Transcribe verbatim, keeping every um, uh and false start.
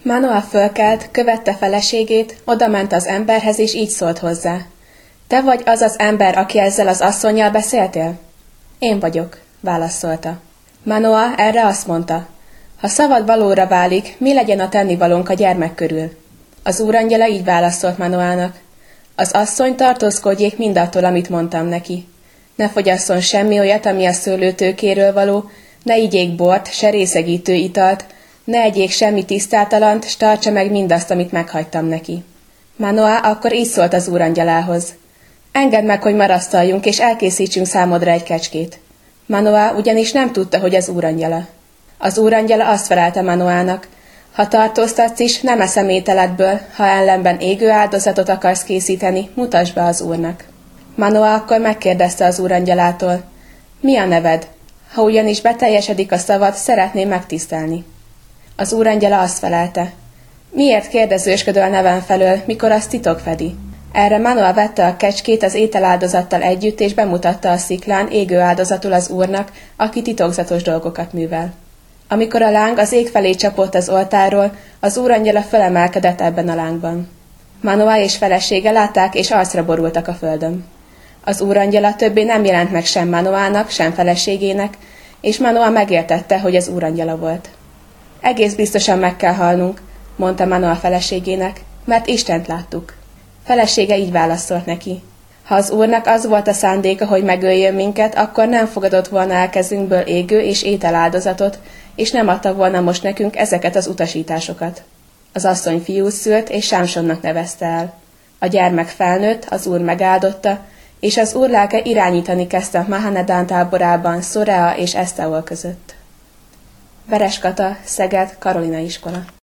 Manoah fölkelt, követte feleségét, odament az emberhez, és így szólt hozzá. Te vagy az az ember, aki ezzel az asszonnyal beszéltél? Én vagyok, válaszolta. Manoah erre azt mondta. Ha szavad valóra válik, mi legyen a tennivalónk a gyermek körül? Az úrangyala így válaszolt Manoának. Az asszony tartózkodjék mindattól, amit mondtam neki. Ne fogyasszon semmi olyat, ami a szőlőtőkéről való, ne igyék bort, se részegítő italt, ne egyék semmi tisztátalant, s tartsa meg mindazt, amit meghagytam neki. Manoah akkor így szólt az úrangyalához. Engedd meg, hogy marasztaljunk, és elkészítsünk számodra egy kecskét. Manoah ugyanis nem tudta, hogy az úrangyala. Az úrangyala azt felelte Manoának, ha tartóztatsz is, nem eszem ételedből, ha ellenben égő áldozatot akarsz készíteni, mutasd be az úrnak. Manoah akkor megkérdezte az úrangyalától, mi a neved? Ha ugyanis beteljesedik a szavad, szeretném megtisztelni. Az úrangyala azt felelte, miért kérdezősködöl a nevem felől, mikor azt titok fedi? Erre Manoah vette a kecskét az ételáldozattal együtt, és bemutatta a sziklán égő áldozatul az úrnak, aki titokzatos dolgokat művel. Amikor a láng az ég felé csapott az oltárról, az úrangyala fölemelkedett ebben a lángban. Manoah és felesége látták, és arcra borultak a földön. Az úrangyala többé nem jelent meg sem Manoának, sem feleségének, és Manoah megértette, hogy az úrangyala volt. Egész biztosan meg kell halnunk, mondta Manoah feleségének, mert Istent láttuk. Felesége így válaszolt neki. Ha az úrnak az volt a szándéka, hogy megöljön minket, akkor nem fogadott volna el kezünkből égő és ételáldozatot, és nem adta volna most nekünk ezeket az utasításokat. Az asszony fiút szült, és Sámsonnak nevezte el. A gyermek felnőtt, az úr megáldotta, és az úr lelke irányítani kezdte Mahanedán táborában Szorea és Eszteol között. Vereskata, Szeged, Karolina iskola.